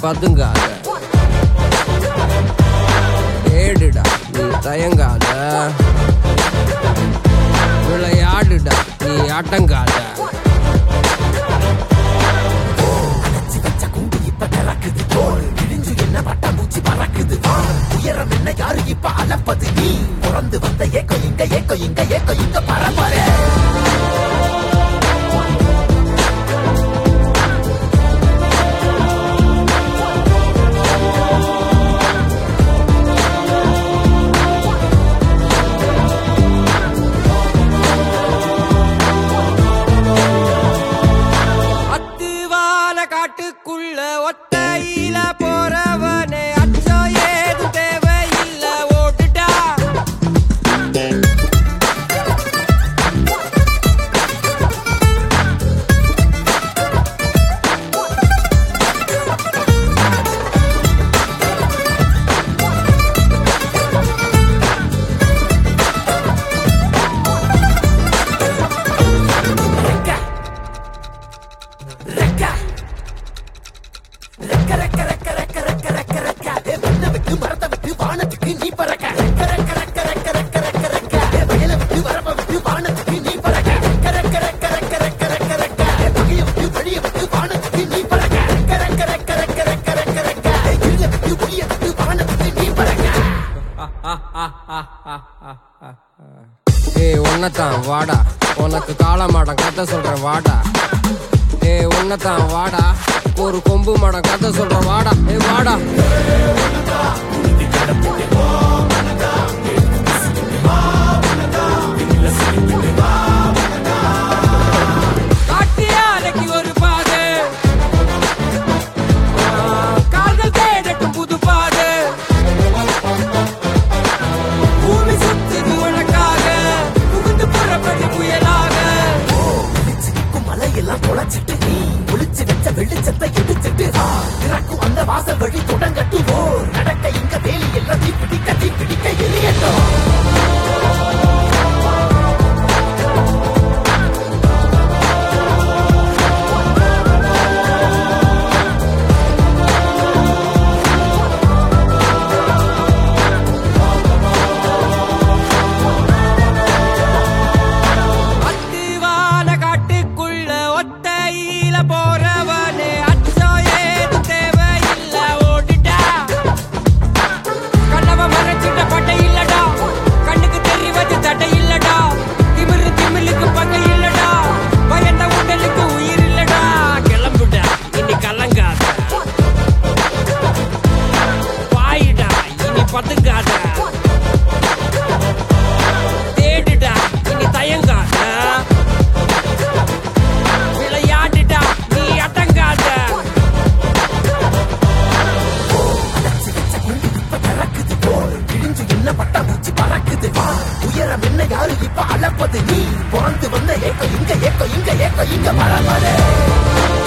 பதுங்காத, ஏடுடா நீ தயங்காத, விளையாடுடா நீ அடங்காத. உயரம் என்ன யாரு இப்ப அளப்பது நீ பிறந்து வந்த ஏக்கோ இங்க ஏக்கோ இங்க ஏக்கோ இங்க பரம்பரை. அத்துவால காட்டுக்குள்ள ஒத்தையில போறவனே அச்சம் ஏது தேவையில்ல ஓட்டுடா. மரத்தை விட்டு வானத்துக்கு நீ பறக்க, வயலை விட்டு வரப்ப விட்டு வானத்துக்கு நீ பறக்க, பகையை விட்டு வழியை விட்டு வானத்துக்கு நீ பறக்க, இருளை விட்டு ஒளியை விட்டு வானத்துக்கு நீ பறக்க. ஏய் உன்னதான் வாடா, உனக்கு காளமாடம் கதை சொல்றேன் வாடா. ஏய் உன்னதான் வாடா, ஒரு கொம்பு மாடம் கதை சொல்றேன் வாடா. ஏய் வாடா. காட்டியாலைக்கு ஒரு பாதை, கால்கள் தேடட்டும் புது பாதை. பூமி சுத்துது உனக்காக, புகுந்து புறப்படி புயலாக. மலையெல்லாம் தொலைச்சிட்டு நீ ஒளிச்சு வச்ச வெளிச்சத்தை எடுத்துட்டு இறக்கும் அந்த வாசல் வழி தொடங்கட்டும். நடக்க இங்க வேலி எல்லாம் தீப்பிடிக்க எரியட்டும். அத்துவால காட்டுக்குள்ள ஒத்தையில போறவனே அச்சம் ஏது தேவையில்ல ஓட்டுடா. கண்ணவ மறைச்சிட்ட பட்டை இல்லடா, கண்ணுக்கு தெரிவது தடை இல்லடா. திமிலுக்கு பகை இல்லடா, பயந்த உடலுக்கு உயிர் இல்லடா. கிளம்புடா இனி கலங்காத, பாயிடா இனி பதுங்காத, தேடுடா இனி தயங்காத, விளையாடுடா நீ அடங்காத. என்ன பட்டாம்பூச்சி பறக்குது, உயரம் என்ன யாரு இப்ப அளப்பது நீ பிறந்து வந்த ஏக்கோ இங்க ஏக்கோ இங்க ஏக்கோ இங்க பரம்பரை.